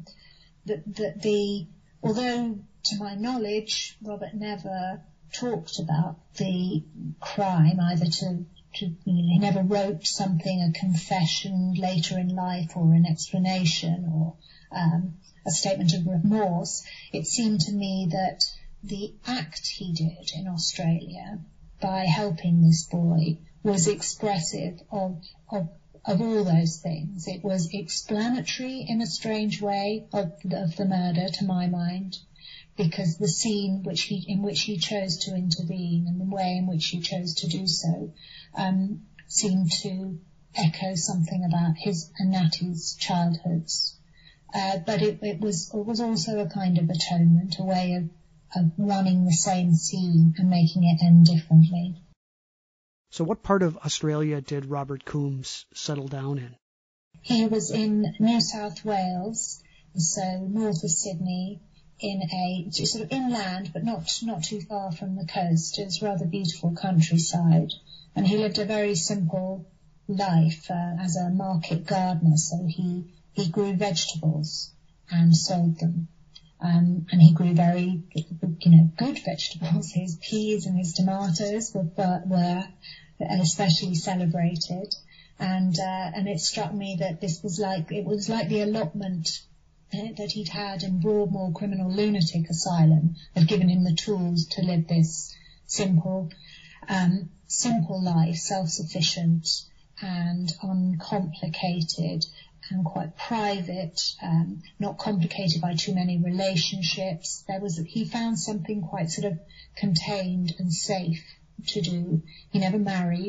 although to my knowledge Robert never talked about the crime, either he never wrote something, a confession later in life or an explanation or a statement of remorse, it seemed to me that the act he did in Australia by helping this boy was expressive of all those things. It was explanatory in a strange way of the murder, to my mind, because the scene in which he chose to intervene and the way in which he chose to do so seemed to echo something about his and Natty's childhoods. But it was also a kind of atonement, a way of running the same scene and making it end differently. So what part of Australia did Robert Koons settle down in? He was in New South Wales, so north of Sydney, in a sort of inland, but not too far from the coast. It's rather beautiful countryside. And he lived a very simple life as a market gardener, so he grew vegetables and sold them. And he grew very, good vegetables. His peas and his tomatoes were especially celebrated. And it struck me that it was like the allotment that he'd had in Broadmoor Criminal Lunatic Asylum had given him the tools to live this simple life, self-sufficient and uncomplicated and quite private, not complicated by too many relationships. He found something quite sort of contained and safe to do. He never married,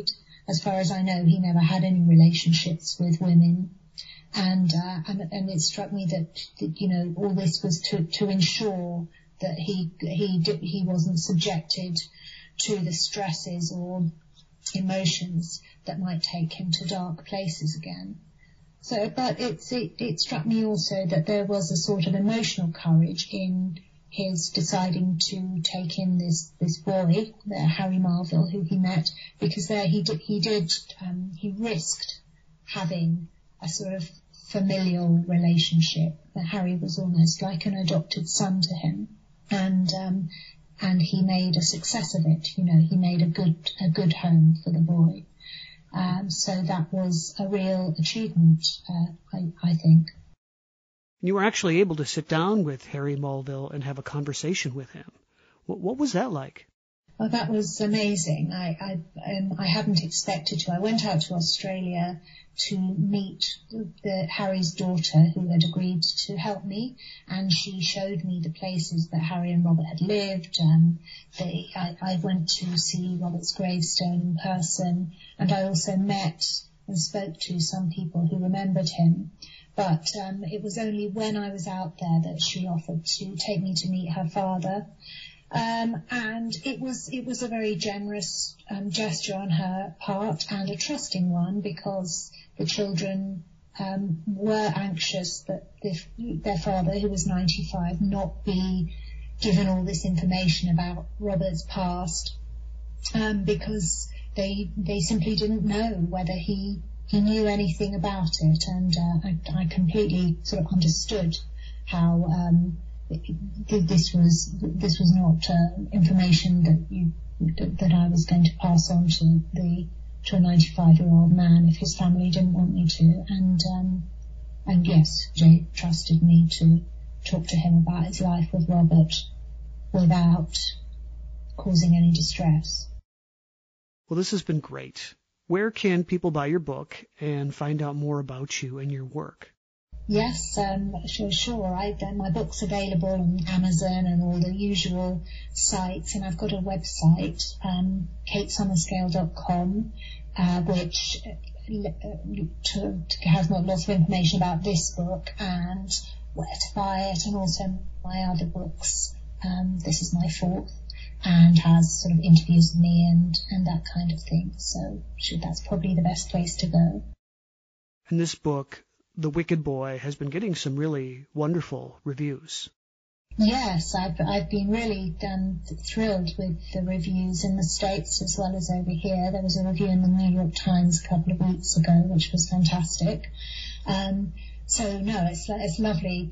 as far as I know, he never had any relationships with women. And it struck me that all this was to ensure that he wasn't subjected to the stresses or emotions that might take him to dark places again. So, but it struck me also that there was a sort of emotional courage in his deciding to take in this boy, Harry Marvell, who he met, because there he risked having a sort of familial relationship. That Harry was almost like an adopted son to him, and he made a success of it. He made a good home for the boy. So that was a real achievement, I think. You were actually able to sit down with Harry Marvell and have a conversation with him. What was that like? Well, that was amazing. I hadn't expected to. I went out to Australia to meet Harry's daughter, who had agreed to help me, and she showed me the places that Harry and Robert had lived. I went to see Robert's gravestone in person, and I also met and spoke to some people who remembered him. But it was only when I was out there that she offered to take me to meet her father. And it was a very generous gesture on her part, and a trusting one, because the children were anxious that their father, who was 95, not be given all this information about Robert's past, because they simply didn't know whether he knew anything about it. And I completely sort of understood how this was not information that I was going to pass on to a 95-year-old man if his family didn't want me to. And yes, Jay trusted me to talk to him about his life with Robert without causing any distress. Well, this has been great. Where can people buy your book and find out more about you and your work? Yes, sure. My book's available on Amazon and all the usual sites, and I've got a website, katesummerscale.com, which has lots of information about this book and where to buy it, and also my other books. This is my fourth, and has sort of interviews with me and that kind of thing. So that's probably the best place to go. And this book, The Wicked Boy, has been getting some really wonderful reviews. Yes, I've been really thrilled with the reviews in the States as well as over here. There was a review in the New York Times a couple of weeks ago, which was fantastic. So no, it's lovely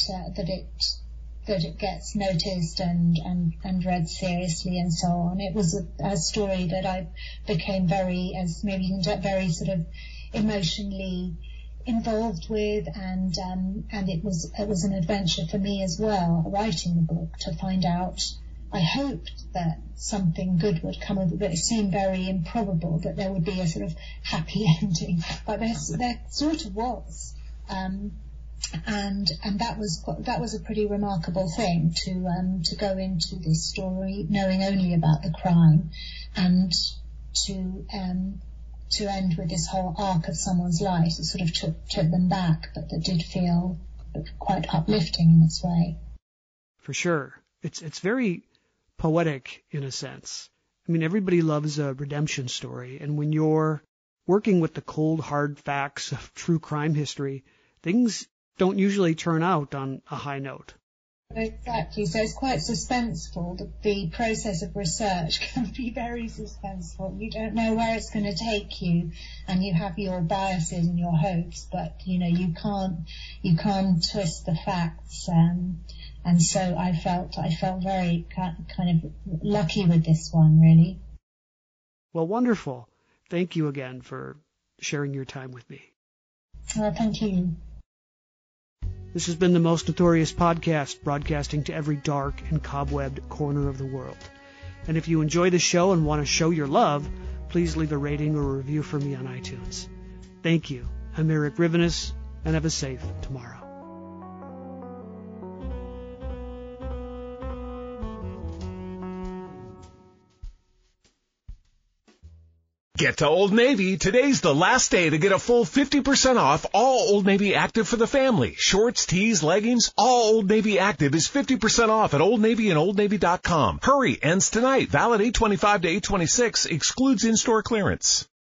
that it gets noticed and read seriously and so on. It was a story that I became very sort of emotionally involved with, and it was an adventure for me as well, writing the book, to find out. I hoped that something good would come of it, but it seemed very improbable that there would be a sort of happy ending, but there sort of was. And that was a pretty remarkable thing, to go into this story knowing only about the crime, and to end with this whole arc of someone's life. It sort of took them back, but that did feel quite uplifting in its way. For sure. It's very poetic in a sense. I mean, everybody loves a redemption story, and when you're working with the cold, hard facts of true crime history, things don't usually turn out on a high note. Exactly. So it's quite suspenseful. The process of research can be very suspenseful. You don't know where it's going to take you, and you have your biases and your hopes, but you can't twist the facts. And so I felt very kind of lucky with this one, really. Well, wonderful. Thank you again for sharing your time with me. Well, thank you. This has been the Most Notorious Podcast, broadcasting to every dark and cobwebbed corner of the world. And if you enjoy the show and want to show your love, please leave a rating or a review for me on iTunes. Thank you. I'm Eric Rivenes, and have a safe tomorrow. Get to Old Navy. Today's the last day to get a full 50% off all Old Navy Active for the family. Shorts, tees, leggings, all Old Navy Active is 50% off at Old Navy and OldNavy.com. Hurry, ends tonight. Valid 8/25 to 8/26. Excludes in-store clearance.